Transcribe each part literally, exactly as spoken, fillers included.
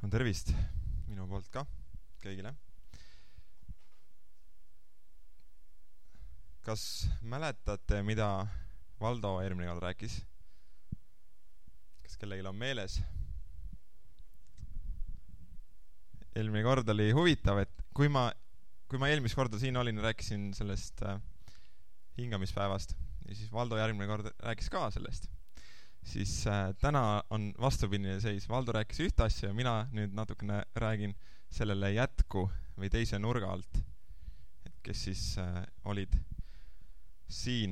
No tervist minu poolt ka kõigile. Kas mäletate, mida Valdo eelmine kord rääkis? Kas kellelgi on meeles? Eelmine kord oli huvitav, et kui ma, kui ma eelmist korda siin olin, rääkisin sellest äh, hingamispäevast ja siis Valdo järgmine kord rääkis ka sellest. Siis äh, täna on vastupidine seis. Valdo rääkis ühte asja ja mina nüüd natukene räägin sellele jätku või teise nurga alt, et kes siis äh, olid siin.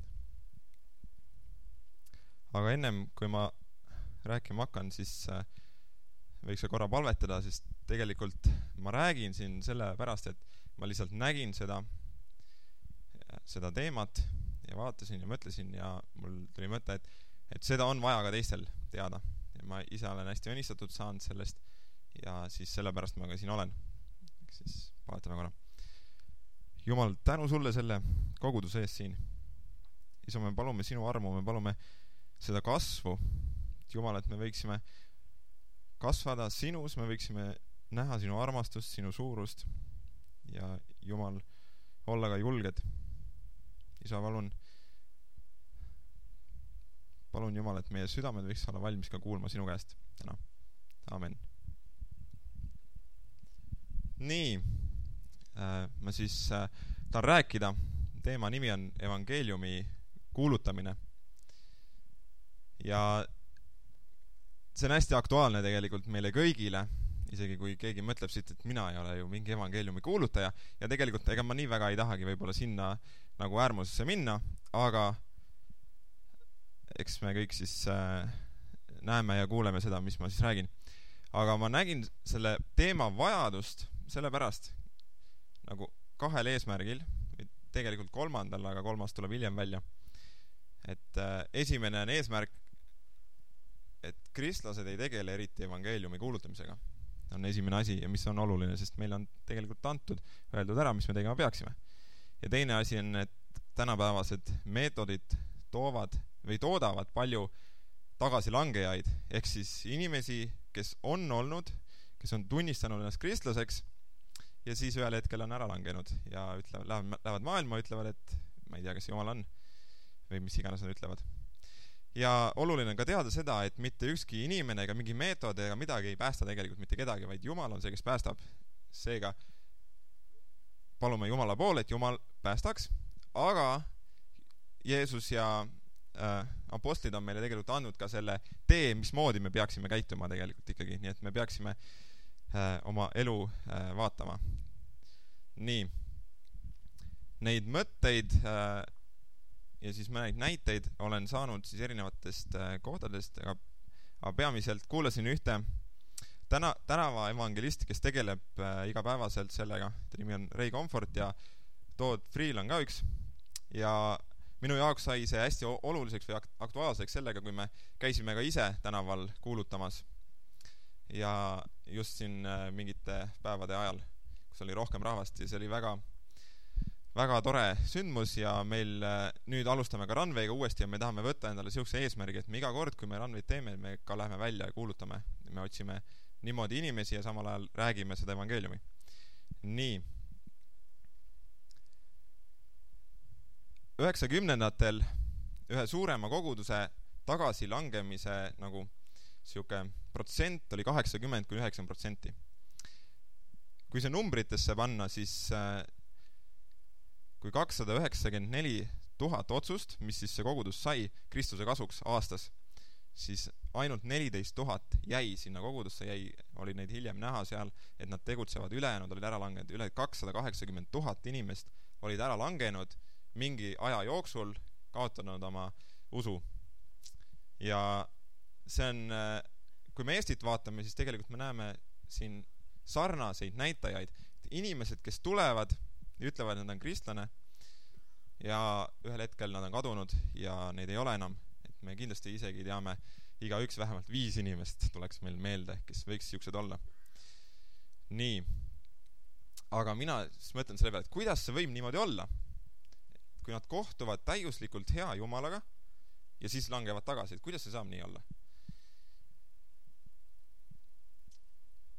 Aga ennem, kui ma rääkima hakkan, siis äh, võiks ka korra palvetada, sest tegelikult ma räägin siin selle pärast, et ma lihtsalt nägin seda, seda teemat ja vaatasin ja mõtlesin ja mul tuli mõte, et et seda on vaja ka teistel teada. Ja ma ise olen hästi õnnistatud saanud sellest ja siis sellepärast ma ka siin olen. Siis vaatame korra. Jumal, tänu sulle selle koguduse eest siin. Isa, me palume sinu armu, me palume seda kasvu. Jumal, et me võiksime kasvada sinus, me võiksime näha sinu armastust, sinu suurust ja Jumal, olla ka julged. Isa, palun Palun Jumal, et meie südamed võiks olla valmis ka kuulma sinu käest täna. Amen. Nii, äh, ma siis äh, tahan rääkida. Teema nimi on evangeeliumi kuulutamine. Ja see on hästi aktuaalne tegelikult meile kõigile, isegi kui keegi mõtleb siit, et mina ei ole ju mingi evangeeliumi kuulutaja ja tegelikult ega ma nii väga ei tahagi võib-olla sinna nagu äärmusesse minna, aga eks me kõik siis äh, näeme ja kuuleme seda, mis ma siis räägin. Aga ma nägin selle teema vajadust sellepärast nagu kahel eesmärgil, tegelikult kolmandal, aga kolmas tuleb hiljem välja. Et äh, esimene on eesmärk, et kristlased ei tegele eriti evangeeliumi kuulutamisega. See on esimene asi ja mis on oluline, sest meil on tegelikult antud, öeldud ära, mis me tegema peaksime. Ja teine asi on, et tänapäevased meetodid toovad või toodavad palju tagasilangejaid, ehk siis inimesi, kes on olnud, kes on tunnistanud ennast kristlaseks ja siis ühel hetkel on ära langenud ja ütlevad, lähevad, lähevad maailma ja ütlevad, et ma ei tea, kes Jumal on või mis iganes nad ütlevad. Ja oluline on ka teada seda, et mitte ükski inimene ega mingi meetod ega midagi ei päästa tegelikult mitte kedagi, vaid Jumal on see, kes päästab. Seega palume Jumala poole, et Jumal päästaks, aga Jeesus ja äh, apostlid on meile tegelikult andnud ka selle tee, mismoodi me peaksime käituma tegelikult ikkagi, nii et me peaksime äh, oma elu äh, vaatama. Nii, neid mõtteid äh, ja siis mõneid näiteid olen saanud siis erinevatest äh, kohtadest, aga, aga peamiselt kuulasin ühte täna, tänava evangelisti, kes tegeleb äh, igapäevaselt sellega, ta nimi on Ray Comfort ja Todd Friel on ka üks ja minu jaoks sai see hästi oluliseks või aktuaalseks sellega, kui me käisime ka ise tänaval kuulutamas ja just siin mingite päevade ajal, kus oli rohkem rahvast ja see oli väga, väga tore sündmus ja meil nüüd alustame ka Runway'ga uuesti ja me tahame võtta endale siukse eesmärgi, et me iga kord, kui me Runway'd teeme, me ka läheme välja ja kuulutame. Me otsime niimoodi inimesi ja samal ajal räägime seda evangeeliumi. Nii. üheksakümnendatel ühe suurema koguduse tagasilangemise nagu siuke protsent oli kaheksakümmend kuni üheksakümmend protsenti. Kui see numbritesse panna, siis äh, kui kakssada üheksakümmend neli tuhat otsust, mis siis see kogudus sai Kristuse kasuks aastas, siis ainult neliteist tuhat jäi sinna kogudusse, jäi, oli neid hiljem näha seal, et nad tegutsevad ülejäänud, olid ära langenud, üle kakssada kaheksakümmend tuhat inimest olid ära langenud mingi aja jooksul, kaotanud oma usu. Ja see on, kui me Eestit vaatame, siis tegelikult me näeme siin sarnaseid näitajaid. Inimesed, kes tulevad ja ütlevad, et nad on kristlane ja ühel hetkel nad on kadunud ja neid ei ole enam. Et me kindlasti isegi teame, igaüks vähemalt viis inimest tuleks meil meelde, kes võiks siuksed olla. Nii. Aga mina siis mõtlen selle peale, et kuidas see võib niimoodi olla? Kui nad kohtuvad täiuslikult hea Jumalaga ja siis langevad tagasi, et kuidas see saab nii olla?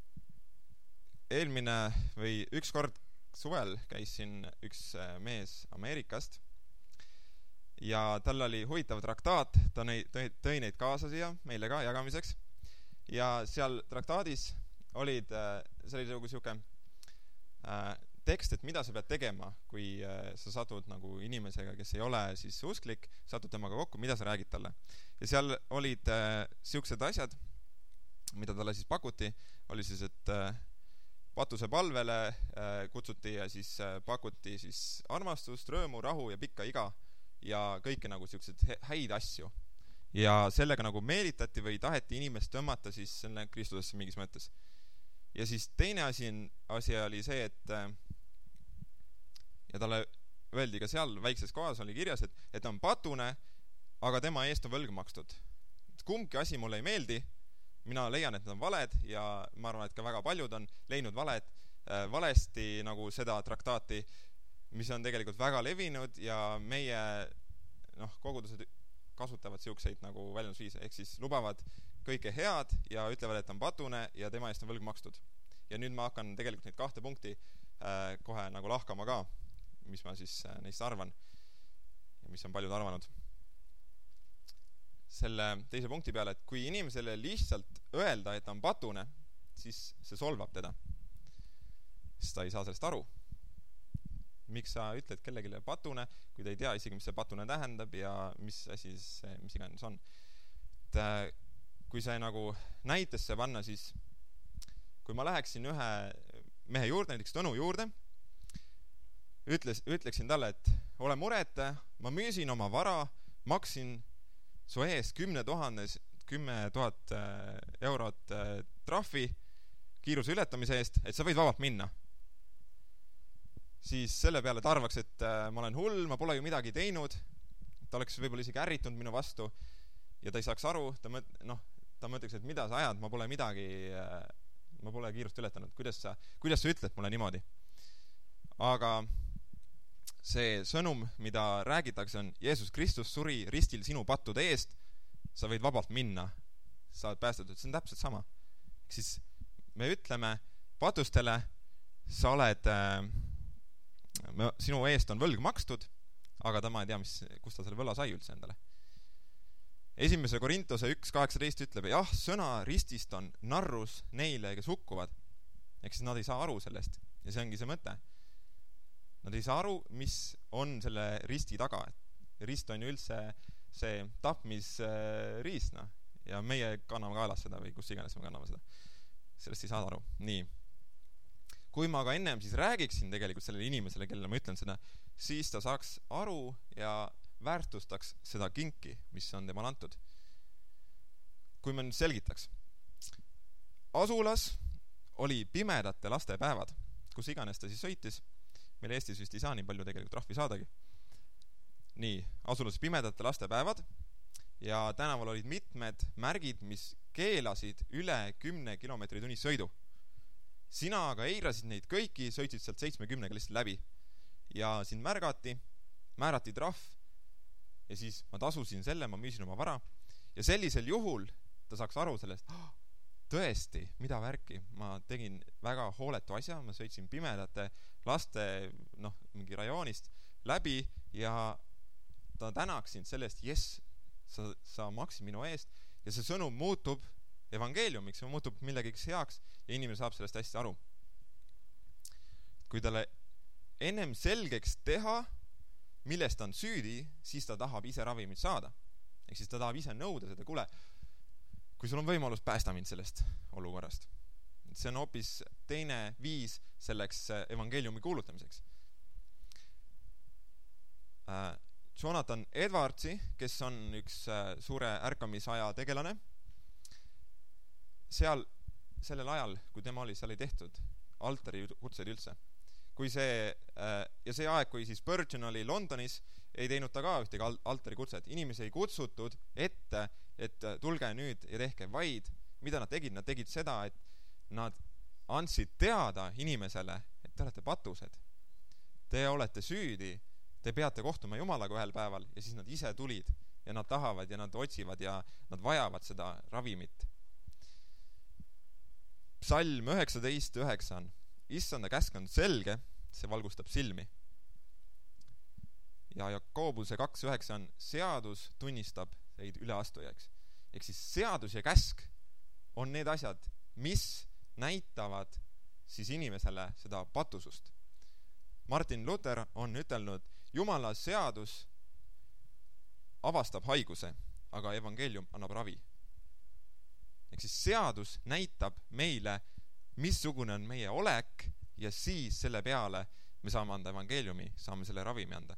eelmine või üks kord suvel käis siin üks mees Ameerikast ja tal oli huvitav traktaat, ta neid, tõi, tõi neid kaasa siia meile ka jagamiseks ja seal traktaadis olid, see oli nagu siuke äh, tekst, et mida sa pead tegema, kui äh, sa satud nagu inimesega, kes ei ole siis usklik, satud temaga kokku, mida sa räägid talle. Ja seal olid äh, siuksed asjad, mida talle siis pakuti, oli siis, et äh, patuse palvele äh, kutsuti ja siis äh, pakuti siis armastust, rõõmu, rahu ja pikka iga ja kõike nagu siuksed häid asju. Ja sellega nagu meelitati või taheti inimest tõmmata siis selle Kristusesse mingis mõttes. Ja siis teine asi, asi oli see, et äh, ja talle öeldi ka seal väikses kohas oli kirjas, et, et ta on patune, aga tema eest on võlg makstud. Kumbki asi mulle ei meeldi, mina leian, et need on valed ja ma arvan, et ka väga paljud on leidnud valed, äh, valesti nagu seda traktaati, mis on tegelikult väga levinud ja meie noh, kogudused kasutavad siukseid nagu väljendusviise, ehk siis lubavad kõike head ja ütlevad, et on patune ja tema eest on võlg makstud. Ja nüüd ma hakkan tegelikult neid kahte punkti äh, kohe nagu lahkama ka, mis ma siis äh, neist arvan ja mis on paljud arvanud. Selle teise punkti peale, et kui inimesele lihtsalt öelda, et ta on patune, siis see solvab teda. Sest ta ei saa sellest aru. Miks sa ütled kellelegi patune, kui ta ei tea isegi, mis see patune tähendab ja mis asi see, mis iganes on. Et, äh, kui see nagu näitesse panna, siis kui ma läheksin ühe mehe juurde, näiteks Tõnu juurde, ütles, ütleksin talle, et ole mureta, ma müüsin oma vara, maksin su ees kümne tuhandes, kümme tuhat eurot trahvi kiiruse ületamise eest, et sa võid vabalt minna. Siis selle peale ta arvaks, et ma olen hull, ma pole ju midagi teinud, ta oleks võib-olla isegi ärritunud minu vastu ja ta ei saaks aru, ta, mõt, noh, ta mõtleks, et mida sa ajad, ma pole midagi, ma pole kiirust ületanud, kuidas sa, kuidas sa ütled mulle niimoodi. Aga see sõnum, mida räägitakse, on Jeesus Kristus suri ristil sinu pattude eest, sa võid vabalt minna, sa oled päästetud, see on täpselt sama. Siis me ütleme patustele, sa oled äh, sinu eest on võlg makstud, aga ta ma ei tea, mis, kust ta selle võla sai üldse endale. Esimese Korintuse üks kaheksateist ütleb, jah, sõna ristist on narrus neile, kes hukkuvad. Ehk siis nad ei saa aru sellest ja see ongi see mõte. Nad ei saa aru, mis on selle risti taga. Rist on ju üldse see tapmisriist, noh, ja meie kanname kaelas seda või kus iganes me kanname seda. Sellest ei saa aru. Nii. Kui ma ka ennem siis räägiksin tegelikult sellele inimesele, kellele ma ütlen seda, siis ta saaks aru ja väärtustaks seda kinki, mis on temal antud. Kui ma nüüd selgitaks. Asulas oli pimedate laste päevad, kus iganes ta siis sõitis. Meil Eestis vist ei saa nii palju tegelikult rahvi saadagi. Nii, asulas pimedate laste päevad ja tänaval olid mitmed märgid, mis keelasid üle kümne kilomeetri tunnis sõidu. Sina aga eirasid neid kõiki, sõitsid sealt seitsmekümnega lihtsalt läbi. Ja sind märgati, määrati trahv ja siis ma tasusin selle, ma müüsin oma vara. Ja sellisel juhul ta saaks aru sellest, oh, tõesti, mida värki. Ma tegin väga hooletu asja, ma sõitsin pimedate laste noh, mingi rajoonist läbi ja ta tänaks sind sellest, yes, sa, sa maksid minu eest ja see sõnum muutub evangeeliumiks, see muutub millegiks heaks ja inimene saab sellest hästi aru. Kui talle ennem selgeks teha, millest ta on süüdi, siis ta tahab ise ravimit saada. Ehk siis ta tahab ise nõuda seda, kuule, kui sul on võimalus, päästa mind sellest olukorrast. See on hoopis teine viis selleks evangeeliumi kuulutamiseks. Jonathan Edwardsi, kes on üks suure ärkamisaja tegelane, seal sellel ajal, kui tema oli, seal ei tehtud altari kutseid üldse. Kui see, ja see aeg, kui siis Spurgeon oli Londonis, ei teinud ta ka ühtegi altari kutset. Inimesi ei kutsutud ette, et tulge nüüd ja tehke, vaid mida nad tegid? Nad tegid seda, et nad andsid teada inimesele, et te olete patused. Te olete süüdi, te peate kohtuma Jumalaga ühel päeval ja siis nad ise tulid ja nad tahavad ja nad otsivad ja nad vajavad seda ravimit. Psalm üheksateist üheksa on, issanda käsk on selge, see valgustab silmi. Ja Jakobuse kaks üheksa on seadus tunnistab teid üleastujaks. Ehk siis seadus ja käsk on need asjad, mis näitavad siis inimesele seda patusust. Martin Luther on ütelnud, Jumala seadus avastab haiguse, aga evangeelium annab ravi. Ehk siis seadus näitab meile, missugune on meie olek ja siis selle peale me saame anda evangeeliumi, saame selle ravimi anda.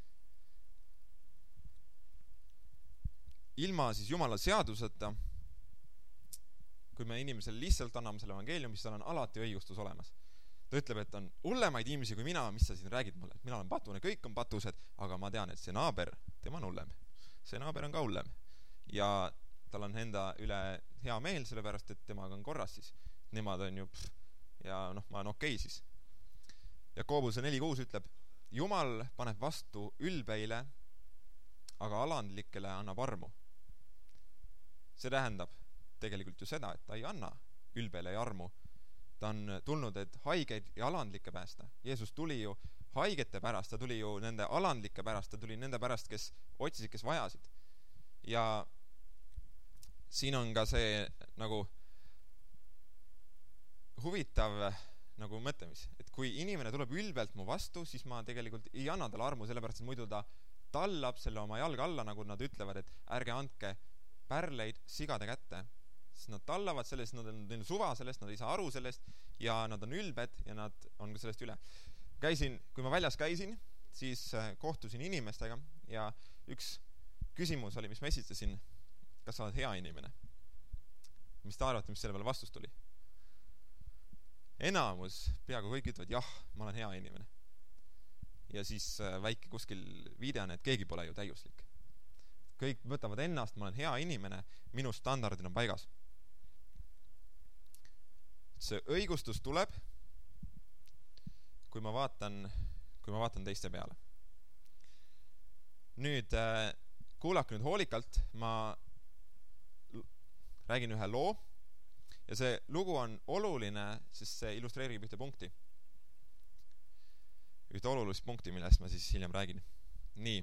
Ilma siis Jumala seaduseta, kui me inimesele lihtsalt anname selle evangeeliumi, siis tal on alati õigustus olemas. Ta ütleb, et on hullemaid inimesi kui mina, mis sa siin räägid mulle, et mina olen patune, kõik on patused, aga ma tean, et see naaber, tema on hullem. See naaber on ka hullem. Ja tal on enda üle hea meel, sellepärast, et temaga on korras siis. Nemad on ju, pff, ja noh, ma olen okei okay siis. Jakobuse neli kuus ütleb, Jumal paneb vastu ülbeile, aga alandlikele annab armu. See tähendab tegelikult ju seda, et ta ei anna ülbeile ja armu. Ta on tulnud, et haigeid ja alandlikke päästa. Jeesus tuli ju haigete pärast, ta tuli ju nende alandlike pärast, ta tuli nende pärast, kes otsisid, kes vajasid. Ja siin on ka see nagu huvitav nagu mõtlemis, et kui inimene tuleb ülbelt mu vastu, siis ma tegelikult ei anna talle armu, sellepärast, et muidu ta tallab selle oma jalga alla, nagu nad ütlevad, et ärge andke pärleid sigade kätte. Siis nad tallavad sellest, nad on neil suva sellest, nad ei saa aru sellest ja nad on ülbed ja nad on ka sellest üle. Käisin, kui ma väljas käisin, siis kohtusin inimestega ja üks küsimus oli, mis ma esitasin, kas sa oled hea inimene? Mis ta arvate, mis selle peale vastus tuli? Enamus, peaaegu kõik ütlevad, jah, ma olen hea inimene. Ja siis väike kuskil viide on, et keegi pole ju täiuslik. Kõik võtavad ennast, ma olen hea inimene, minu standardid on paigas. See õigustus tuleb, kui ma vaatan, kui ma vaatan teiste peale. Nüüd kuulake nüüd hoolikalt, ma räägin ühe loo ja see lugu on oluline, sest see illustreerib ühte punkti. Ühte olulist punkti, millest ma siis hiljem räägin. Nii.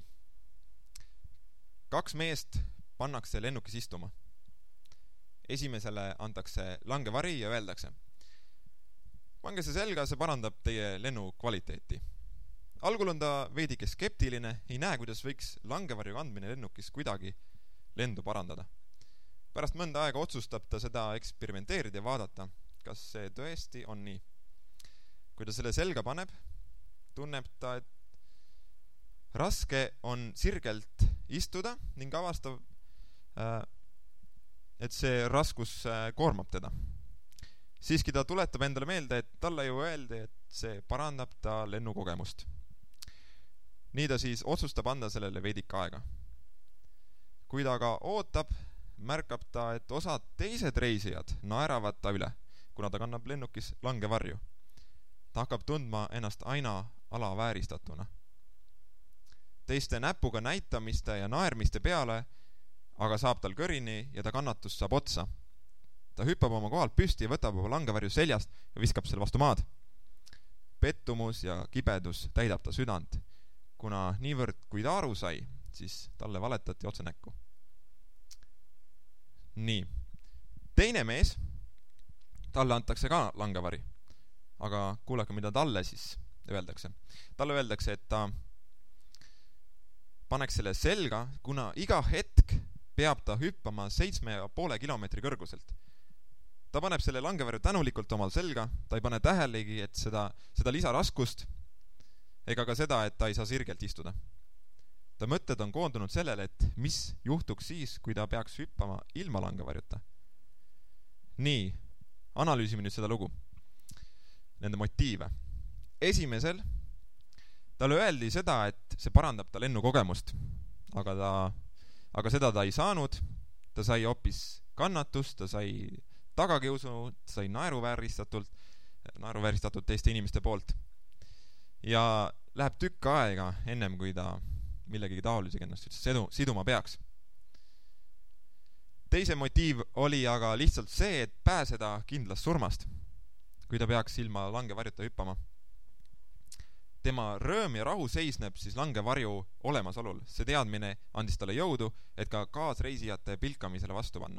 Kaks meest pannakse lennukis istuma. Esimesele antakse langevari ja öeldakse, pange see selga, see parandab teie lennu kvaliteeti. Algul on ta veidike skeptiline, ei näe, kuidas võiks langevarju kandmine lennukis kuidagi lendu parandada. Pärast mõnda aega otsustab ta seda eksperimenteerida ja vaadata, kas see tõesti on nii. Kui ta selle selga paneb, tunneb ta, et raske on sirgelt istuda ning avastab, et see raskus koormab teda. Siiski ta tuletab endale meelde, et talle ju öeldi, et see parandab ta lennukogemust. Nii ta siis otsustab anda sellele veidik aega. Kui ta aga ootab, märkab ta, et osad teised reisijad naeravad ta üle, kuna ta kannab lennukis langevarju. Ta hakkab tundma ennast aina alavääristatuna. Teiste näpuga näitamiste ja naermiste peale aga saab tal kõrini ja ta kannatus saab otsa. Ta hüppab oma kohalt püsti ja võtab oma langevarju seljast ja viskab selle vastu maad. Pettumus ja kibedus täidab ta südant, kuna niivõrd kui ta aru sai, siis talle valetati otse näkku. Nii. Teine mees, talle antakse ka langevari, aga kuulake, mida talle siis öeldakse. Talle öeldakse, et ta paneks selle selga, kuna iga hetk peab ta hüppama seitsme ja poole kilomeetri kõrguselt. Ta paneb selle langevarju tänulikult omal selga, ta ei pane tähelegi, et seda, seda lisaraskust ega ka seda, et ta ei saa sirgelt istuda. Ta mõtted on koondunud sellele, et mis juhtuks siis, kui ta peaks hüppama ilma langevarjuta. Nii, analüüsime nüüd seda lugu. Nende motiive. Esimesel talle öeldi seda, et see parandab ta lennukogemust, aga, ta, aga seda ta ei saanud, ta sai hoopis kannatust, ta sai tagakiusu, ta sai naeruvääristatult, naeruvääristatult teiste inimeste poolt. Ja läheb tükk aega ennem, kui ta millegi taolisega ennast sedu, siduma peaks. Teise motiiv oli aga lihtsalt see, et pääseda kindlast surmast. kui ta peaks ilma langevarjuta hüppama. Tema rõõm ja rahu seisneb siis langevarju olemasolul. See teadmine andis talle jõudu, et ka kaasreisijate pilkamisele vastu panna.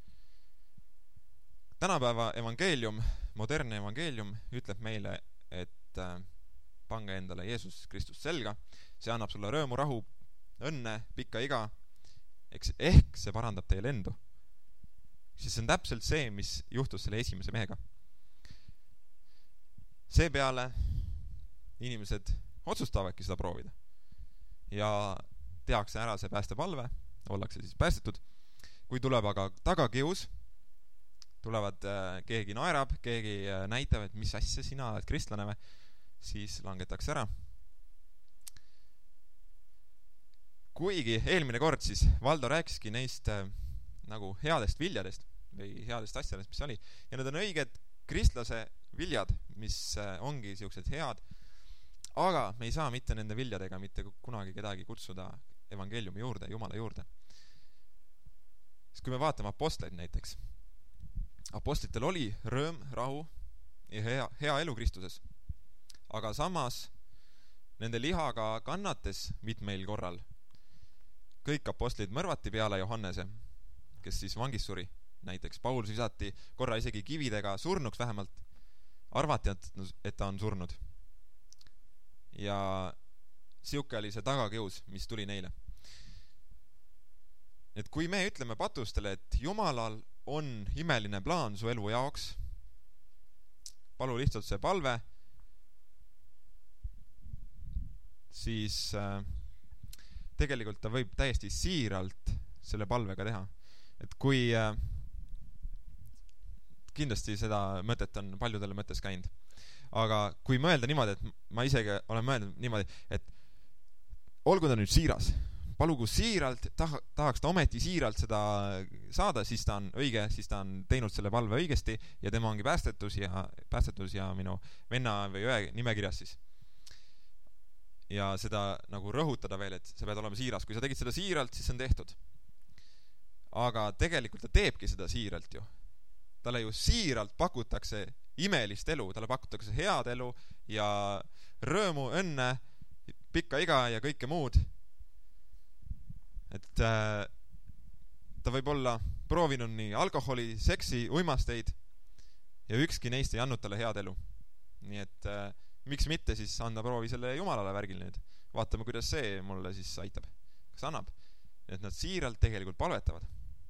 Tänapäeva evangeelium, modernne evangeelium ütleb meile, et pange endale Jeesus Kristus selga. See annab sulle rõõmu, rahu, õnne, pikka iga. Ehk see parandab teie lendu. Siis see on täpselt see, mis juhtus selle esimese mehega. Seepeale inimesed otsustavadki seda proovida. Ja tehakse ära see päästepalve, ollakse siis päästetud. Kui tuleb aga tagakius, tulevad, keegi naerab, keegi näitab, et mis asja sina oled kristlane või, siis langetakse ära. Kuigi eelmine kord siis Valdo rääkiski neist nagu headest viljadest või headest asjadest, mis oli. Ja need on õiged kristlase viljad, mis ongi siuksed head, aga me ei saa mitte nende viljadega mitte kunagi kedagi kutsuda evangeeliumi juurde, Jumala juurde. Sest kui me vaatame apostleid näiteks, apostlitel oli rõõm, rahu ja hea, hea elu Kristuses. Aga samas nende lihaga kannates mitmeil korral. Kõik apostlid mõrvati peale Johannese, kes siis vangis suri. Näiteks Paul visati korra isegi kividega surnuks vähemalt. Arvati, et ta on surnud. Ja siuke oli see tagakius, mis tuli neile. Et kui me ütleme patustele, et Jumalal on imeline plaan su elu jaoks, palu lihtsalt see palve, siis äh, tegelikult ta võib täiesti siiralt selle palvega teha. Et kui äh, kindlasti seda mõtet on paljudele mõttes käinud. Aga kui mõelda niimoodi, et ma isegi olen mõelnud niimoodi, et olgu ta nüüd siiras, palugu siiralt, tah- tahaks ta ometi siiralt seda saada, siis ta on õige, siis ta on teinud selle palve õigesti ja tema ongi päästetus ja, päästetus ja minu venna või õe nimekirjas siis. Ja seda nagu rõhutada veel, et sa pead olema siiras. Kui sa tegid seda siiralt, siis see on tehtud. Aga tegelikult ta teebki seda siiralt ju. Talle ju siiralt pakutakse imelist elu, talle pakutakse head elu ja rõõmu, õnne, pikka iga ja kõike muud. Et äh, ta võib olla proovinud nii alkoholi, seksi, uimasteid ja ükski neist ei andnud talle head elu. Nii et äh, miks mitte siis anda proovi selle Jumalale värgil nüüd. Vaatame, kuidas see mulle siis aitab. Kas annab? Et nad siiralt tegelikult palvetavad.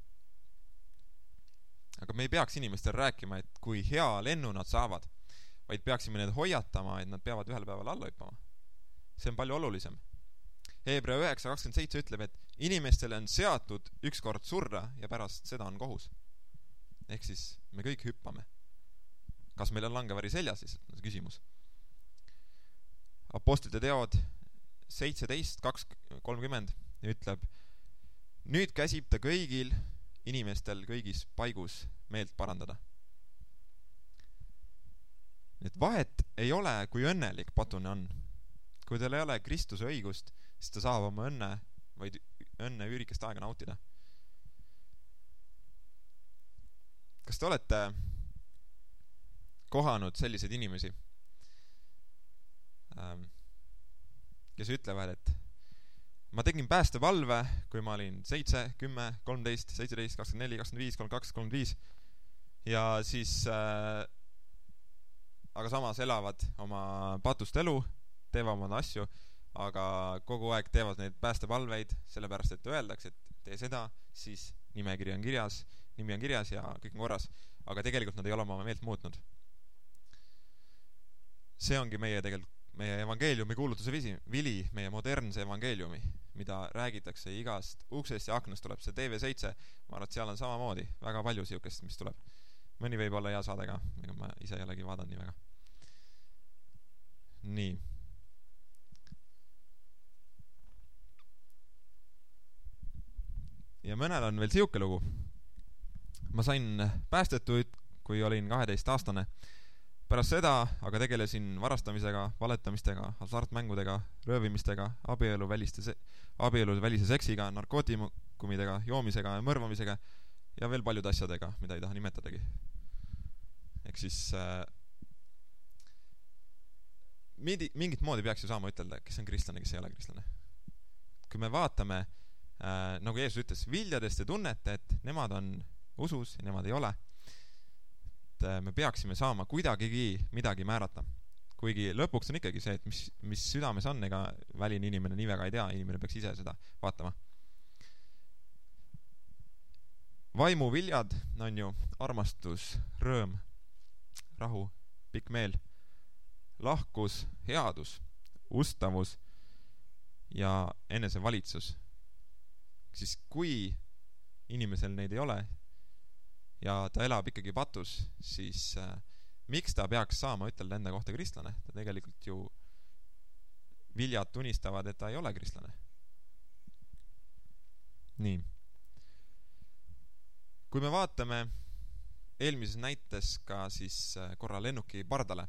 Aga me ei peaks inimestel rääkima, et kui hea lennu nad saavad, vaid peaksime need hoiatama, et nad peavad ühel päeval alla hüppama. See on palju olulisem. Hebra üheksa kakskümmend seitse ütleb, et inimestele on seatud ükskord surra ja pärast seda on kohus. Ehk siis me kõik hüppame. Kas meil on langeväri seljas siis? See küsimus. Apostlite teod seitseteist kolmkümmend ütleb, nüüd käsib ta kõigil inimestel kõigis paigus meelt parandada. Et vahet ei ole, kui õnnelik patune on. Kui tal ei ole Kristuse õigust, siis ta saab oma õnne, vaid õnne üürikest aega nautida. Kas te olete kohanud selliseid inimesi, kes ütlevad, et ma tegin päästepalve, kui ma olin seitse, kümme, kolmteist, seitseteist, kakskümmend neli, kakskümmend viis, kolmkümmend kaks, kolmkümmend viis ja siis äh, aga samas elavad oma patust elu, teevad oma asju, aga kogu aeg teevad neid päästepalveid sellepärast, et öeldakse, et tee seda, siis nimekiri on kirjas, nimi on kirjas ja kõik on korras, aga tegelikult nad ei ole oma meelt muutnud. See ongi meie tegelikult meie evangeeliumi kuulutuse visi, vili, meie modernse evangeeliumi, mida räägitakse igast uksest ja aknast tuleb see T V seitse, ma arvan, et seal on samamoodi väga palju siukest, mis tuleb. Mõni võib olla hea saade ka, ega ma ise ei olegi vaadanud nii väga. Nii. Ja mõnel on veel siuke lugu. Ma sain päästetuid, kui olin kaheteist aastane. Pärast seda aga tegelesin varastamisega, valetamistega, hasartmängudega, röövimistega, abielu väliste se- abielu välise seksiga, narkootikumidega, joomisega ja mõrvamisega ja veel paljud asjadega, mida ei taha nimetadagi. Ehk siis äh, midi, mingit moodi peaks ju saama ütelda, kes on kristlane, kes ei ole kristlane. Kui me vaatame, äh, nagu Jeesus ütles, viljadest te tunnete, et nemad on usus ja nemad ei ole, et äh, me peaksime saama kuidagigi midagi määrata. Kuigi lõpuks on ikkagi see, et mis, mis südames on, ega väline inimene nii väga ei tea, inimene peaks ise seda vaatama. Vaimu viljad on ju armastus, rõõm, rahu, pikk meel, lahkus, headus, ustavus ja enesevalitsus. Siis kui inimesel neid ei ole ja ta elab ikkagi patus, siis äh, miks ta peaks saama ütelda enda kohta kristlane? Ta tegelikult ju viljad tunnistavad, et ta ei ole kristlane. Nii. Kui me vaatame eelmises näites ka siis korra lennuki pardale,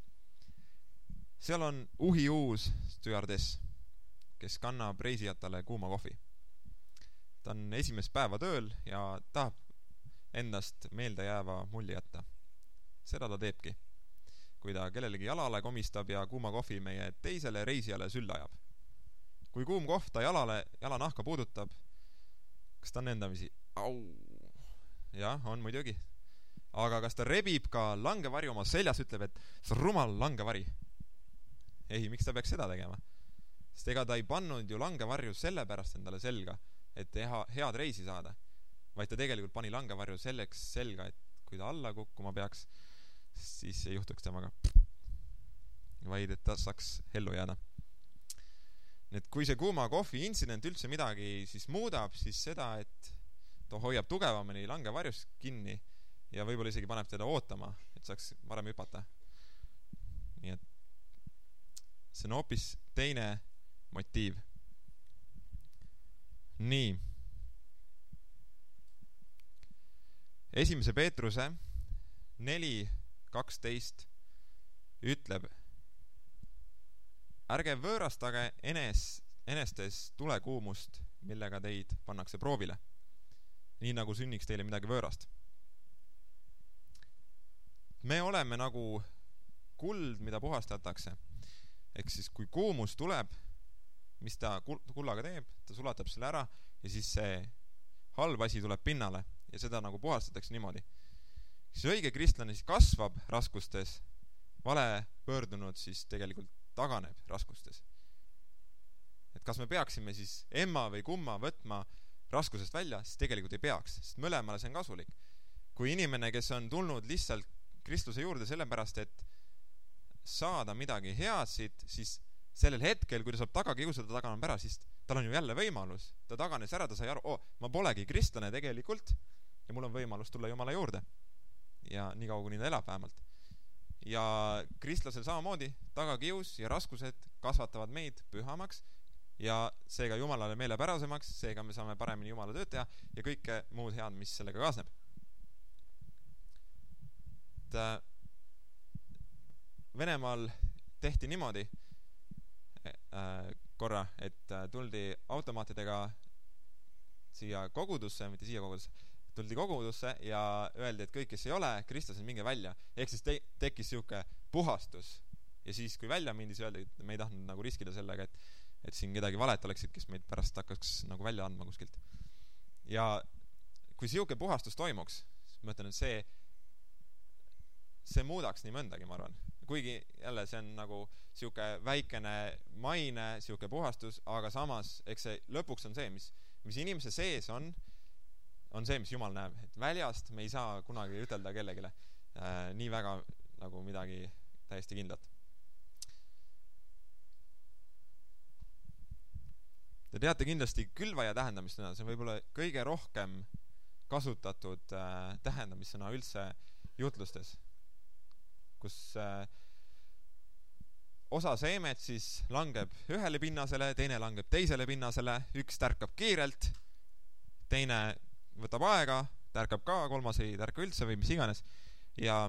seal on uhi uus stüardess, kes kannab reisijatele kuuma kohvi. Ta on esimest päeva tööl ja tahab endast meelde jääva mulje jätta. Seda ta teebki, kui ta kellelegi jalale komistab ja kuuma kohvi meie teisele reisijale sülle ajab. Kui kuum kohv ta jalale, jalanahka puudutab, kas ta on endamisi? Au! Jah, on muidugi. Aga kas ta rebib ka langevari oma seljas, ütleb, et see on rumal langevari? Ei, miks ta peaks seda tegema? Sest ega ta ei pannud ju langevarju sellepärast endale selga, et teha head reisi saada, vaid ta tegelikult pani langevarju selleks selga, et kui ta alla kukkuma peaks, siis ei juhtuks temaga, vaid et ta saaks hellu jääda. Et kui see kuuma kohvi intsident üldse midagi siis muudab, siis seda, et ta hoiab tugevamini langevarjus kinni ja võib-olla isegi paneb teda ootama, et saaks varem hüpata. Nii et see on hoopis teine motiiv. Nii. Esimese Peetruse neli kaksteist ütleb: ärge võõrastage enes, enestes tulekuumust, millega teid pannakse proovile, nii nagu sünniks teile midagi võõrast. Me oleme nagu kuld, mida puhastatakse. Ehk siis kui kuumus tuleb, mis ta kullaga teeb, ta sulatab selle ära ja siis see halb asi tuleb pinnale ja seda nagu puhastatakse niimoodi. See õige kristlane siis kasvab raskustes, vale pöördunud siis tegelikult taganeb raskustes. Et kas me peaksime siis emma või kumma võtma raskusest välja, siis tegelikult ei peaks, sest mõlemale see on kasulik. Kui inimene, kes on tulnud lihtsalt Kristuse juurde sellepärast, et saada midagi head siit, siis sellel hetkel, kui ta saab taga kiusada, taganeb ära, siis tal on ju jälle võimalus. Ta taganes ära, ta sai aru, oh, ma polegi kristlane tegelikult ja mul on võimalus tulla Jumala juurde. Ja nii kaua, kuni ta elab vähemalt. Ja kristlasel samamoodi tagakius ja raskused kasvatavad meid pühamaks ja seega Jumalale meelepärasemaks, seega me saame paremini Jumala tööd teha ja kõike muud head, mis sellega kaasneb. Et Venemaal tehti niimoodi äh, korra, et tuldi automaatidega siia kogudusse, mitte siia kogudusse, tuldi kogudusse ja öeldi, et kõik, kes ei ole kristlased, minge välja. Ehk siis te- tekkis siuke puhastus. Ja siis, kui välja mindi, siis öeldi, et me ei tahtnud nagu riskida sellega, et, et siin kedagi valet oleksid, kes meid pärast hakkaks nagu välja andma kuskilt. Ja kui siuke puhastus toimuks, siis ma ütlen, et see see muudaks nii mõndagi, ma arvan. Kuigi jälle see on nagu siuke väikene maine, siuke puhastus, aga samas, eks see lõpuks on see, mis, mis inimese sees on, on see, mis Jumal näeb. Et väljast me ei saa kunagi ütelda kellegile äh, nii väga nagu midagi täiesti kindlat. Te teate kindlasti külvaja tähendamissõna, see on võib-olla kõige rohkem kasutatud äh, tähendamissõna üldse jutlustes, kus äh, osa seemet siis langeb ühele pinnasele, teine langeb teisele pinnasele, üks tärkab kiirelt, teine võtab aega, tärkab ka, kolmas ei tärka üldse või mis iganes. Ja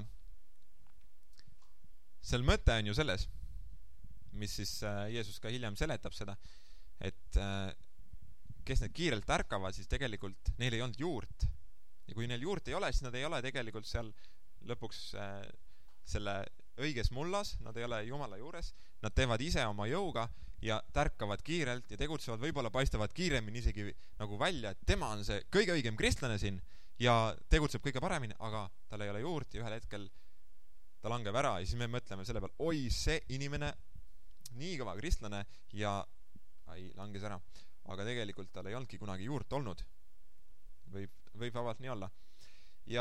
seal mõte on ju selles, mis siis äh, Jeesus ka hiljem seletab seda, et äh, kes need kiirelt tärkavad, siis tegelikult neil ei olnud juurt. Ja kui neil juurt ei ole, siis nad ei ole tegelikult seal lõpuks äh, selle õiges mullas, nad ei ole Jumala juures, nad teevad ise oma jõuga ja tärkavad kiirelt ja tegutsevad, võib-olla paistavad kiiremini isegi nagu välja, et tema on see kõige õigem kristlane siin ja tegutseb kõige paremini, aga tal ei ole juurt ja ühel hetkel ta langeb ära ja siis me mõtleme selle peal, oi, see inimene nii kõva kristlane ja ai, langes ära. Aga tegelikult tal ei olnudki kunagi juurt olnud. Võib, võib vabalt nii olla. Ja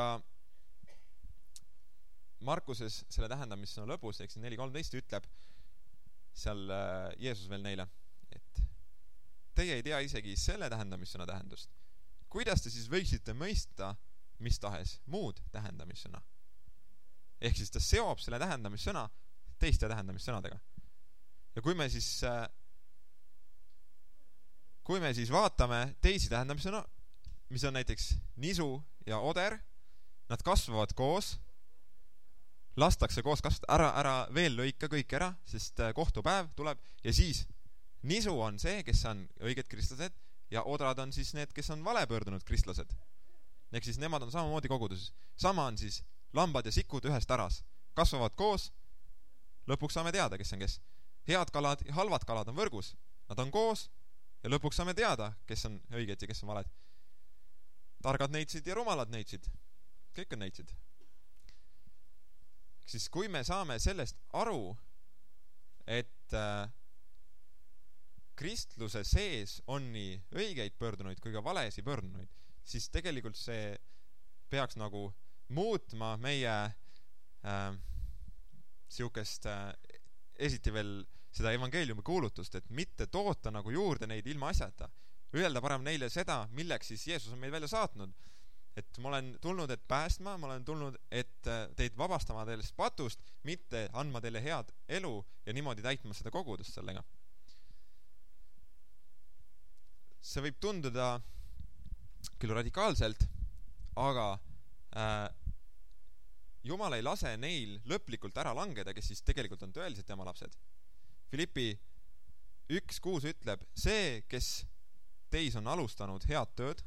Markuses selle tähendamissõna lõpus, ehk neli kolmteist ütleb seal Jeesus veel neile, et teie ei tea isegi selle tähendamissõna tähendust. Kuidas te siis võiksite mõista mis tahes muud tähendamissõna? Ehk siis ta seob selle tähendamissõna teiste tähendamissõnadega. Ja kui me siis kui me siis vaatame teisi tähendamissõna, mis on näiteks nisu ja oder, nad kasvavad koos, lastakse koos kasvada, ära, ära veel lõika kõik ära, sest kohtupäev tuleb ja siis nisu on see, kes on õiged kristlased ja odrad on siis need, kes on valepöördunud kristlased. Ehk siis nemad on samamoodi koguduses. Sama on siis lambad ja sikud ühest aras. Kasvavad koos, lõpuks saame teada, kes on kes. Head kalad ja halvad kalad on võrgus. Nad on koos ja lõpuks saame teada, kes on õiged ja kes on valed. Targad neitsid ja rumalad neitsid. Kõik on neitsid. Siis kui me saame sellest aru, et äh, kristluse sees on nii õigeid pöördunuid kui ka valesi pöördunuid, siis tegelikult see peaks nagu muutma meie äh, siukest äh, esiti veel seda evangeeliumi kuulutust, et mitte toota nagu juurde neid ilma asjata. Öelda parem neile seda, milleks siis Jeesus on meid välja saatnud. Et ma olen tulnud, et päästma, ma olen tulnud, et teid vabastama teilest patust, mitte andma teile head elu ja niimoodi täitma seda kogudust sellega. See võib tunduda küll radikaalselt, aga äh, Jumal ei lase neil lõplikult ära langeda, kes siis tegelikult on tõeliselt tema lapsed. Filippi üks kuus ütleb, see, kes teis on alustanud head tööd,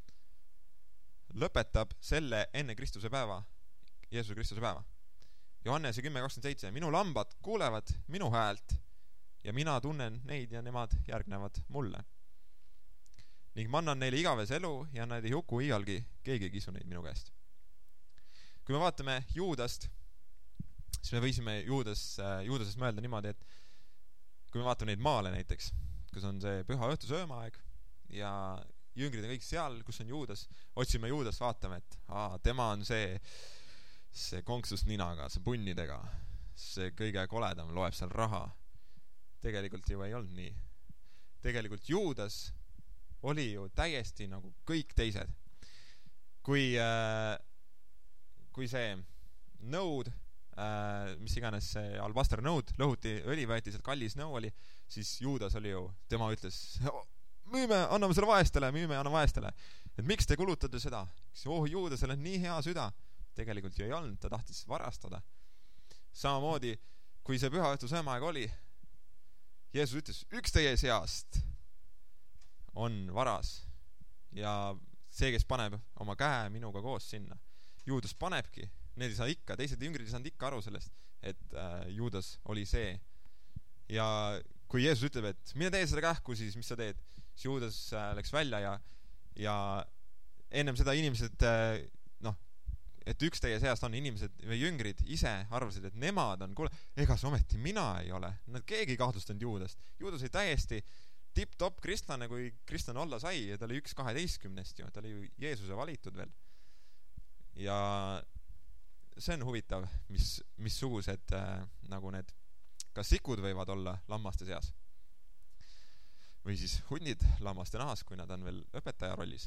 lõpetab selle enne Kristuse päeva, Jeesuse Kristuse päeva. Johannese kümme kakskümmend seitse, minu lambad kuulevad minu häält ja mina tunnen neid ja nemad järgnevad mulle. Ning ma annan neile igaves elu ja nad ei huku iialgi, keegi ei kisu neid minu käest. Kui me vaatame Juudast, siis me võisime Juudas, Juudasest mõelda niimoodi, et kui me vaatame neid maale näiteks, kus on see püha õhtu söömaaeg ja jüngrid on kõik seal, kus on Juudas, otsime Juudas, vaatame, et aa, tema on see see konksus ninaga, see punnidega, see kõige koledam, loeb seal raha. Tegelikult ju ei olnud nii. Tegelikult Juudas oli ju täiesti nagu kõik teised. Kui äh, kui see nõud äh, mis iganes see albaster nõud lõhuti, õli võeti, sealt kallis nõu oli, siis Juudas oli ju, tema ütles müüme, anname selle vaestele, müüme, anname vaestele, et miks te kulutate seda? Oh, Juudasel on nii hea süda. Tegelikult ju ei olnud, ta tahtis varastada. Samamoodi, kui see püha õhtu söömaaeg oli, Jeesus ütles, üks teie seast on varas ja see, kes paneb oma käe minuga koos sinna. Juudas panebki, need ei saa ikka, teised jüngrid ei saanud ikka aru sellest, et äh, Juudas oli see. Ja kui Jeesus ütleb, et mine tee seda kähku, siis mis sa teed? Siis Juudas äh, läks välja ja, ja ennem seda inimesed äh, noh, et üks teie seast on inimesed või jüngrid ise arvasid, et nemad on, kuule, ega see ometi mina ei ole. Nad keegi kahtlustanud Juudast. Juudas oli täiesti tipp-top kristlane, kui kristlane olla sai ja ta oli üks kaheteistkümnest ju, ta oli ju Jeesuse valitud veel. Ja see on huvitav, mis, missugused äh, nagu need kas sikud võivad olla lammaste seas või siis hundid lammaste nahas, kui nad on veel õpetaja rollis.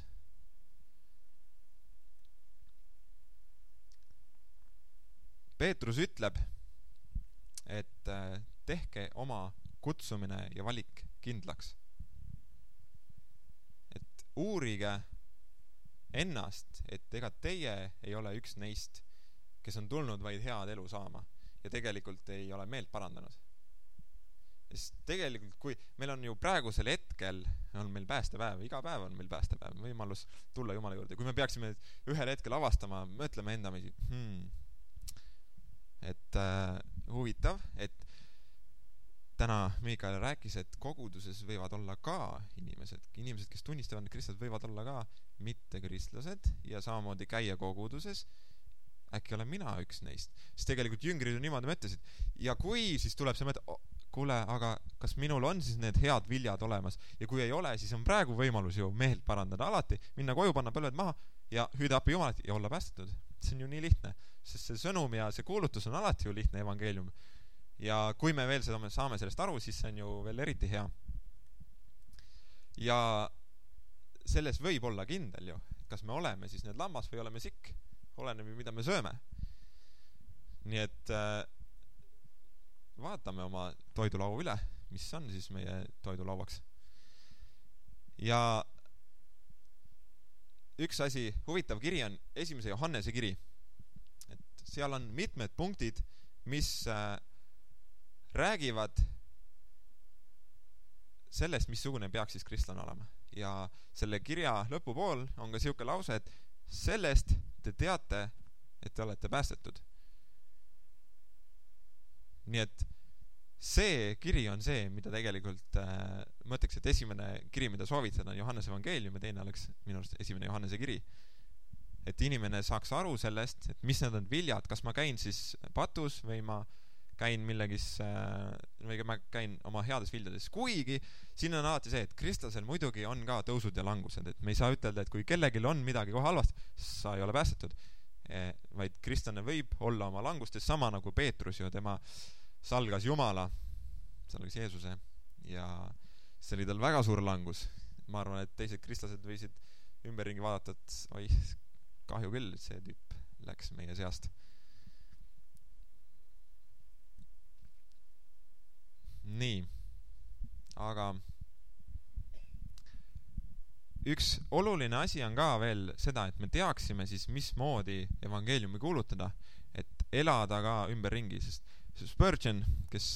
Peetrus ütleb, et äh, tehke oma kutsumine ja valik kindlaks. Et uurige ennast, et ega teie ei ole üks neist, kes on tulnud vaid head elu saama ja tegelikult ei ole meelt parandanud. Sest tegelikult, kui meil on ju praegusel hetkel on meil päästepäev, iga päev on meil päästepäev, võimalus tulla Jumala juurde. Kui me peaksime ühel hetkel avastama, mõtleme endamisi, hmm, et äh, huvitav, et täna Miikael rääkis, et koguduses võivad olla ka inimesed, inimesed, kes tunnistavad, et kristlased võivad olla ka mittekristlased ja samamoodi käia koguduses. Äkki olen mina üks neist. Siis tegelikult jüngrid on niimoodi mõtlesid. Ja kui siis tuleb see mõte, oh, kuule, aga kas minul on siis need head viljad olemas? Ja kui ei ole, siis on praegu võimalus ju meelt parandada alati, minna koju, panna põlved maha ja hüüda appi Jumalat ja olla päästetud. See on ju nii lihtne, sest see sõnum ja see kuulutus on alati ju lihtne evangeelium. Ja kui me veel seda saame sellest aru, siis see on ju veel eriti hea. Ja selles võib olla kindel ju, kas me oleme siis need lammas või oleme sikk, oleneb ju, mida me sööme. Nii et äh, vaatame oma toidulau üle, mis on siis meie toidulauaks. Ja üks asi, huvitav kiri on esimese Johannese kiri. Et seal on mitmed punktid, mis äh, räägivad sellest, missugune peaks siis kristlane olema. Ja selle kirja lõpupool on ka siuke lause, et sellest te teate, et te olete päästetud. Nii et see kiri on see, mida tegelikult äh, mõtleks, et esimene kiri, mida soovitada on Johannese evangeelium ja teine oleks minu arust esimene Johannese kiri. Et inimene saaks aru sellest, et mis need on viljad, kas ma käin siis patus või ma käin millegis äh, või ma käin oma heades viljades. Kuigi siin on alati see, et kristlasel muidugi on ka tõusud ja langused, et me ei saa ütelda, et kui kellelgi on midagi kohe halvasti, sa ei ole päästetud. E, vaid kristlane võib olla oma langustes sama nagu Peetrus ju, tema salgas Jumala, salgas Jeesuse ja see oli tal väga suur langus. Ma arvan, et teised kristlased võisid ümberringi vaadata, et oi, kahju küll, see tüüp läks meie seast. Nii, aga üks oluline asi on ka veel seda, et me teaksime siis mismoodi evangeeliumi kuulutada, et elada ka ümberringi, sest Spurgeon, kes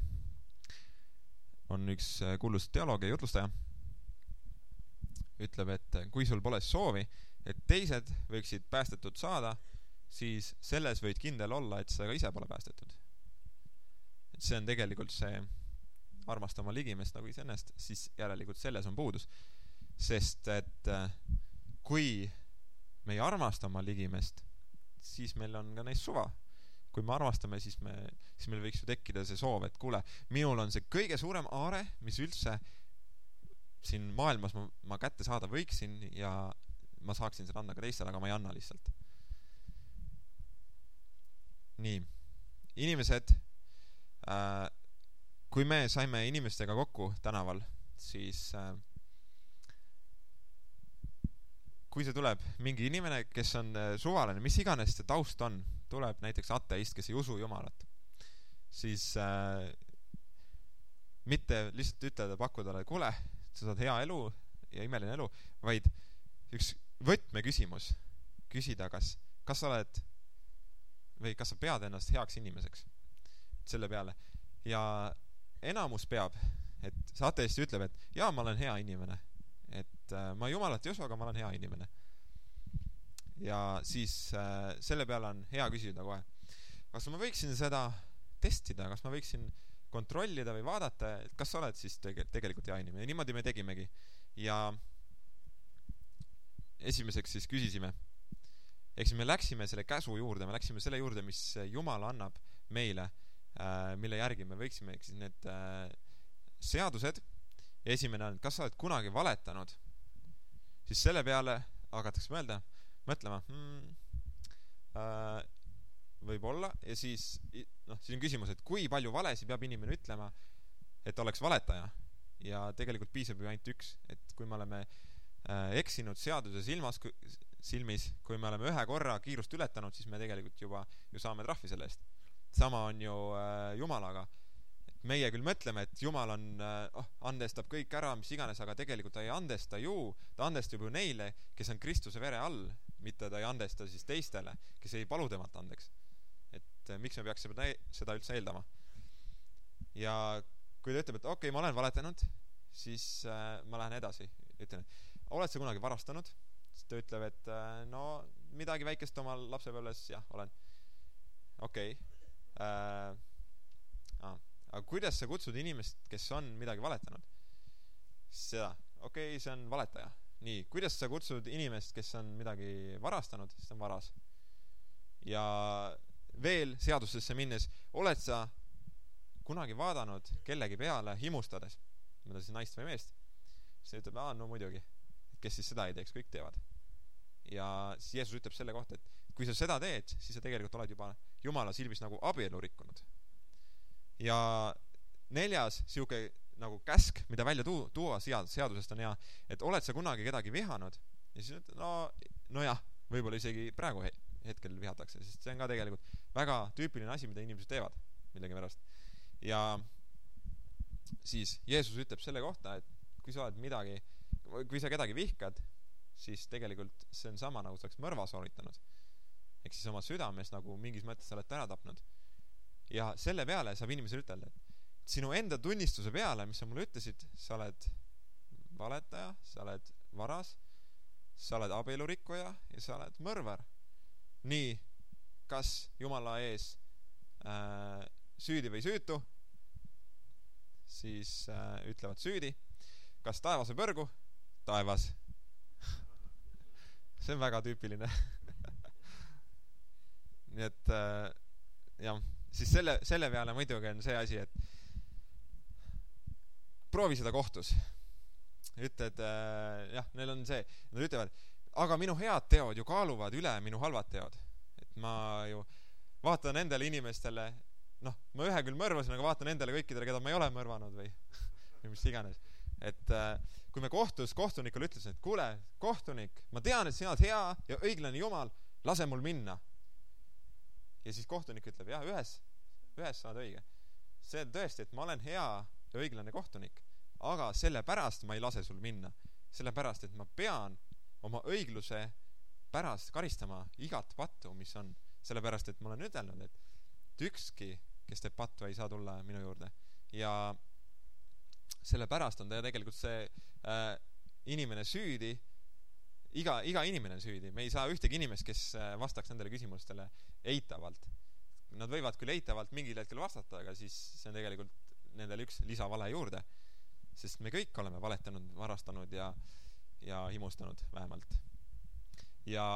on üks kuulus teoloog ja jutlustaja, ütleb, et kui sul pole soovi, et teised võiksid päästetud saada, siis selles võid kindel olla, et sa ka ise pole päästetud. Et see on tegelikult see armasta oma ligimest nagu isennest, siis järelikult selles on puudus. Sest et kui me ei armasta oma ligimest, siis meil on ka neist suva. Kui me armastame, siis, me, siis meil võiks ju tekkida see soov, et kuule, minul on see kõige suurem aare, mis üldse siin maailmas ma, ma kätte saada võiksin ja ma saaksin seda anda ka teistele, aga ma ei anna lihtsalt. Nii, inimesed äh, kui me saime inimestega kokku tänaval, siis äh, kui see tuleb mingi inimene, kes on äh, suvaline, mis iganes see taust on, tuleb näiteks ateist, kes ei usu Jumalat, siis äh, mitte lihtsalt ütelda, pakkuda talle, kuule, sa saad hea elu ja imeline elu, vaid üks võtmeküsimus küsida, kas, kas sa oled või kas sa pead ennast heaks inimeseks selle peale. Ja enamus peab, et see ateist ütleb, et jaa, ma olen hea inimene, et äh, ma Jumalat ei usu, aga ma olen hea inimene. Ja siis äh, selle peale on hea küsida kohe, kas ma võiksin seda testida, kas ma võiksin kontrollida või vaadata, et kas sa oled siis tege- tegelikult hea inimene. Ja niimoodi me tegimegi. Ja esimeseks siis küsisime, ehk siis me läksime selle käsu juurde, me läksime selle juurde, mis Jumal annab meile, äh, mille järgi me võiksime, ehk siis need äh, seadused. Ja esimene on, kas sa oled kunagi valetanud? Siis selle peale hakatakse mõelda, mõtlema, hmm, äh, võib-olla, ja siis, noh, siis on küsimus, et kui palju valesi peab inimene ütlema, et oleks valetaja. Ja tegelikult piisab ju ainult üks, et kui me oleme äh, eksinud seaduse silmas, silmis, kui me oleme ühe korra kiirust ületanud, siis me tegelikult juba ju saame trahvi selle eest. Sama on ju äh, Jumalaga. Et meie küll mõtleme, et Jumal on, äh, oh, andestab kõik ära, mis iganes, aga tegelikult ta ei andesta ju, ta andestab ju neile, kes on Kristuse vere all, mitte ta ei andesta siis teistele, kes ei palu temalt andeks. Et äh, miks me peaks seda, seda üldse eeldama. Ja kui ta ütleb, et okei, okay, ma olen valetanud, siis äh, ma lähen edasi. Ütlen, oled sa kunagi varastanud? Siis ta ütleb, et äh, no midagi väikest oma lapsepõlves, jah, olen. Okei. Okay. Äh, ah, aga kuidas sa kutsud inimest, kes on midagi valetanud? Seda, okei okay,, see on valetaja. Nii, kuidas sa kutsud inimest, kes on midagi varastanud? See on varas. Ja veel seadustesse minnes, oled sa kunagi vaadanud kellegi peale himustades, mõnda siis naist või meest? See ütleb, aa, no muidugi, kes siis seda ei teeks, kõik teevad. Ja siis Jeesus ütleb selle kohta, et kui sa seda teed, siis sa tegelikult oled juba Jumala silmis nagu abielu rikkunud. Ja neljas siuke nagu käsk, mida välja tuu, tuua seadusest on hea, et oled sa kunagi kedagi vihanud? Ja siis ütleb, no, no jah, võib-olla isegi praegu hetkel vihatakse, sest see on ka tegelikult väga tüüpiline asi, mida inimesed teevad millegi pärast. Ja siis Jeesus ütleb selle kohta, et kui sa oled midagi, kui sa kedagi vihkad, siis tegelikult see on sama, nagu sa oleks mõrva sooritanud. Ehk siis oma südames nagu mingis mõttes sa oled ära tapnud. Ja selle peale saab inimesel ütelda, et sinu enda tunnistuse peale, mis sa mulle ütlesid, sa oled valetaja, sa oled varas, sa oled abielurikkuja ja sa oled mõrvar. Nii, kas Jumala ees äh, süüdi või süütu, siis äh, ütlevad süüdi. Kas taevas või põrgu? Taevas. See on väga tüüpiline. Nii et äh, jah, siis selle, selle peale muidugi on see asi, et proovi seda kohtus. Ütled, äh, jah, neil on see, nad ütlevad, aga minu head teod ju kaaluvad üle minu halvad teod. Et ma ju vaatan nendele inimestele, noh, ma ühe küll mõrvasin, aga vaatan nendele kõikidele, keda ma ei ole mõrvanud või, või mis iganes. Et äh, kui me kohtus kohtunikul ütlesin, et kuule, kohtunik, ma tean, et sina oled hea ja õiglane Jumal, lase mul minna. Ja siis kohtunik ütleb, jah, ühes, ühes sa oled õige. See on tõesti, et ma olen hea ja õiglane kohtunik, aga sellepärast ma ei lase sul minna. Sellepärast, et ma pean oma õigluse pärast karistama igat pattu, mis on. Sellepärast, et ma olen ütelnud, et ükski, kes teeb pattu, ei saa tulla minu juurde. Ja sellepärast on ta tegelikult see äh, inimene süüdi, iga, iga inimene süüdi. Me ei saa ühtegi inimest, kes vastaks nendele küsimustele eitavalt. Nad võivad küll eitavalt mingil hetkel vastata, aga siis see on tegelikult nendele üks lisavale juurde. Sest me kõik oleme valetanud, varastanud ja, ja himustanud vähemalt. Ja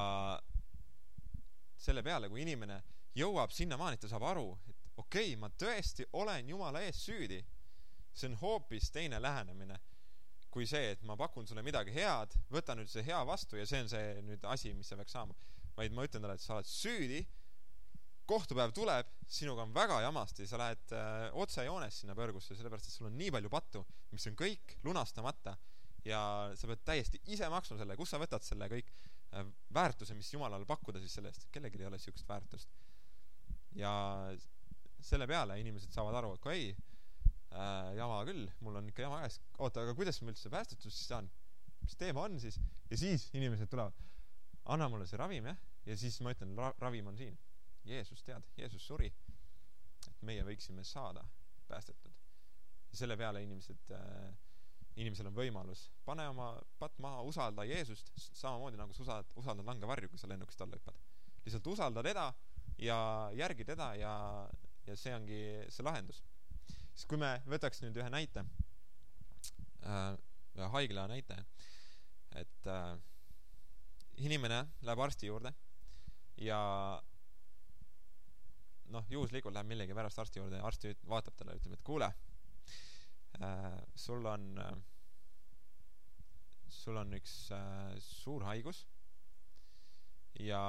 selle peale, kui inimene jõuab sinnamaani, ta saab aru, et okei, okay, ma tõesti olen Jumala ees süüdi. See on hoopis teine lähenemine kui see, et ma pakun sulle midagi head, võta nüüd see hea vastu ja see on see nüüd asi, mis sa peaks saama. Vaid ma ütlen talle, et sa oled süüdi, kohtupäev tuleb, sinuga on väga jamasti, sa lähed äh, otse joones sinna põrgusse, sellepärast, et sul on nii palju pattu, mis on kõik lunastamata ja sa pead täiesti ise maksma selle, kus sa võtad selle kõik äh, väärtuse, mis Jumalale pakkuda siis sellest, kellelgi ei ole siukest väärtust. Ja selle peale inimesed saavad aru, et ei, Äh, jama küll, mul on ikka jama käes. Oota, aga kuidas ma üldse päästetud siis saan? Mis teema on siis? Ja siis inimesed tulevad, anna mulle see ravim, jah? Ja siis ma ütlen, ra- ravim on siin. Jeesus tead, Jeesus suri, et meie võiksime saada päästetud. Ja selle peale inimesed, äh, inimesel on võimalus. Pane oma patt maha, usalda Jeesust, samamoodi nagu sa usaldad, usaldad langevarju, kui sa lennukist alla hüppad. Lihtsalt usalda teda ja järgi teda ja, ja see ongi see lahendus. Siis kui me võtaks nüüd ühe näite, äh, ühe haigla näite, et äh, inimene läheb arsti juurde ja noh, juhuslikult läheb millegi pärast arsti juurde ja arsti vaatab talle ja ütleb, et kuule, äh, sul on äh, sul on üks äh, suur haigus ja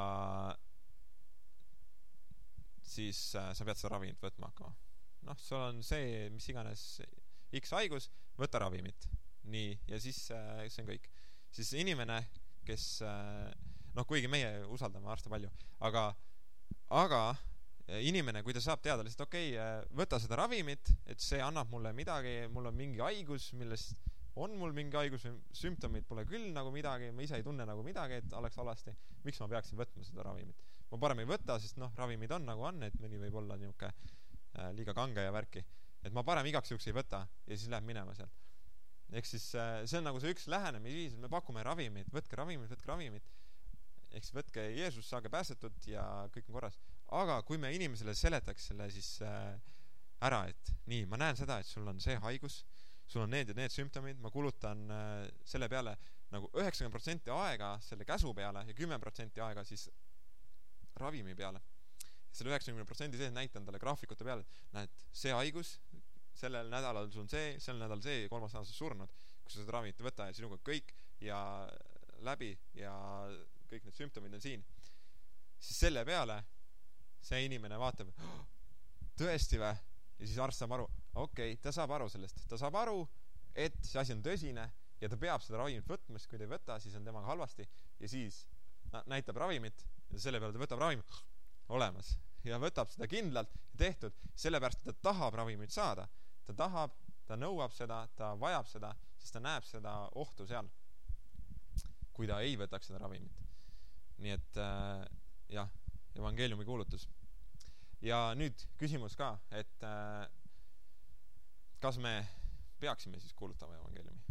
siis äh, sa pead seda ravimit võtma hakkama. Noh, sul on see, mis iganes X haigus, võta ravimit. Nii, ja siis äh, see on kõik. Siis inimene, kes äh, noh, kuigi meie usaldame arste palju, aga, aga inimene, kui ta saab teada lihtsalt, okei, okay, võta seda ravimit, et see annab mulle midagi, mul on mingi haigus, millest on mul mingi haigus või sümptomid pole küll nagu midagi, ma ise ei tunne nagu midagi, et oleks alasti, miks ma peaksin võtma seda ravimit. Ma parem ei võta, sest noh, ravimid on nagu on, et mõni võib olla niuke liiga kange ja värki, et ma parem igaks juhuks ei võta ja siis läheb minema sealt. Ehk siis see on nagu see üks lähenemisviis, me pakume ravimit, võtke ravimit, võtke ravimit, ehk siis võtke Jeesus, saage päästetud ja kõik on korras. Aga kui me inimesele seletaks selle siis äh, ära, et nii, ma näen seda, et sul on see haigus, sul on need ja need sümptomid, ma kulutan äh, selle peale nagu üheksakümmend protsenti aega selle käsu peale ja kümme protsenti aega siis ravimi peale. Selle üheksakümmend protsenti sees näitan talle graafikute peale, et näed, see haigus, sellel nädalal sul on see, sellel nädal see ja kolmas nädal surnud, kui sa seda ravimit ei võta ja sinuga kõik ja läbi ja kõik need sümptomid on siin. Siis selle peale see inimene vaatab, oh, tõesti vä? Ja siis arst saab aru, okei, okay, ta saab aru sellest. Ta saab aru, et see asi on tõsine ja ta peab seda ravimit võtma, sest kui ta ei võta, siis on temaga halvasti ja siis näitab ravimit ja selle peale ta võtab ravimit olemas ja võtab seda kindlalt ja tehtud, sellepärast ta tahab ravimit saada. Ta tahab, ta nõuab seda, ta vajab seda, sest ta näeb seda ohtu seal, kui ta ei võtaks seda ravimit. Nii et äh, jah, evangeeliumi kuulutus. Ja nüüd küsimus ka, et äh, kas me peaksime siis kuulutama evangeeliumi?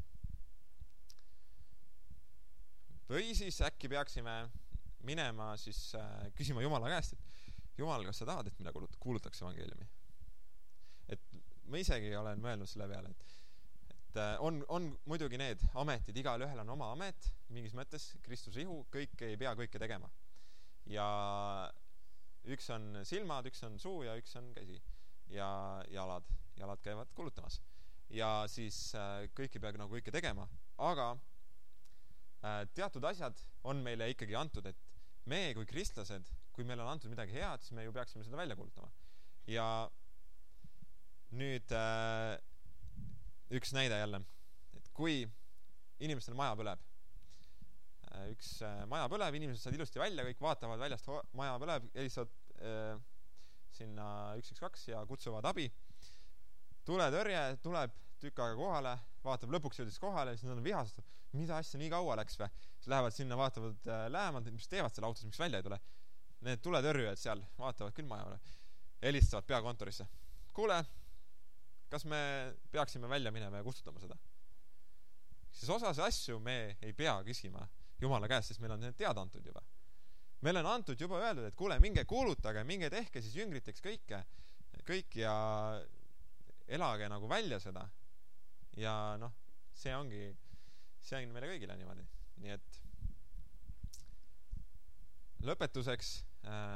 Või siis äkki peaksime minema siis äh, küsima Jumala käest, et Jumal, kas sa tahad, et mina kuulutaks evangeeliumi? Et ma isegi olen mõelnud selle peale, et, et äh, on, on muidugi need ametid, igal ühel on oma amet, mingis mõttes Kristuse ihu, kõik ei pea kõike tegema. Ja üks on silmad, üks on suu ja üks on käsi ja jalad. Jalad käivad kuulutamas. Ja siis äh, kõik ei pea nagu kõike tegema, aga äh, teatud asjad on meile ikkagi antud, et me kui kristlased, kui meil on antud midagi head, siis me ju peaksime seda välja kuulutama. Ja nüüd äh, üks näide jälle, et kui inimestel maja põleb, äh, üks äh, maja põleb, inimesed saad ilusti välja, kõik vaatavad väljast ho- maja põleb, helistavad äh, sinna üks üks kaks ja kutsuvad abi. Tuletõrje tuleb tükk aega kohale, vaatab lõpuks jõudis kohale, siis nad on vihased, mida asja nii kaua läks või? Siis lähevad sinna, vaatavad äh, lähemad, mis teevad selle autos, miks välja ei tule. Need tuletõrjujad seal vaatavad küll majale, helistavad peakontorisse. Kuule, kas me peaksime välja minema ja kustutama seda? Siis osas asju me ei pea küsima Jumala käest, sest meil on need teada antud juba. Meil on antud juba öeldud, et kuule, minge kuulutage, minge tehke siis jüngriteks kõike, kõik ja elage nagu välja seda. Ja noh, see ongi, see on meile kõigile niimoodi. Nii et lõpetuseks äh,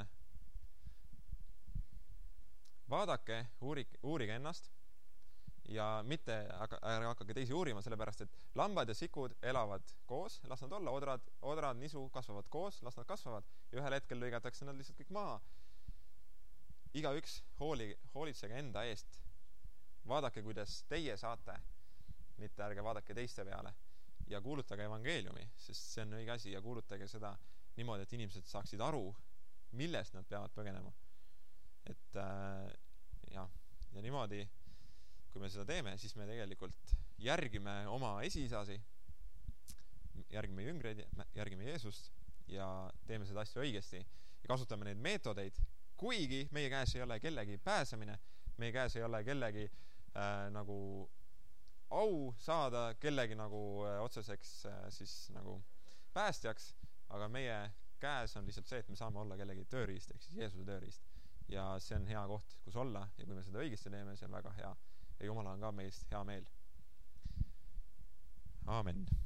vaadake, uurige, uurige ennast ja mitte ära hakake teisi uurima, sellepärast et lambad ja sikud elavad koos, las nad olla, odrad, odrad, nisu kasvavad koos, las nad kasvavad ja ühel hetkel lõigatakse nad lihtsalt kõik maha. Igaüks hooli, hoolitsege enda eest. Vaadake, kuidas teie saate, mitte ärge vaadake teiste peale ja kuulutage evangeeliumi, sest see on õige asi ja kuulutage seda niimoodi, et inimesed saaksid aru, millest nad peavad põgenema. Et äh, ja, ja niimoodi, kui me seda teeme, siis me tegelikult järgime oma esiisasi, järgime jüngreid, järgime Jeesust ja teeme seda asja õigesti ja kasutame neid meetodeid, kuigi meie käes ei ole kellegi pääsemine, meie käes ei ole kellegi äh, nagu au saada, kellegi nagu äh, otseseks äh, siis nagu päästjaks, aga meie käes on lihtsalt see, et me saame olla kellegi tööriist, ehk siis Jeesuse tööriist. Ja see on hea koht, kus olla ja kui me seda õigesti teeme, see on väga hea. Ja Jumal on ka meist hea meel. Aamen.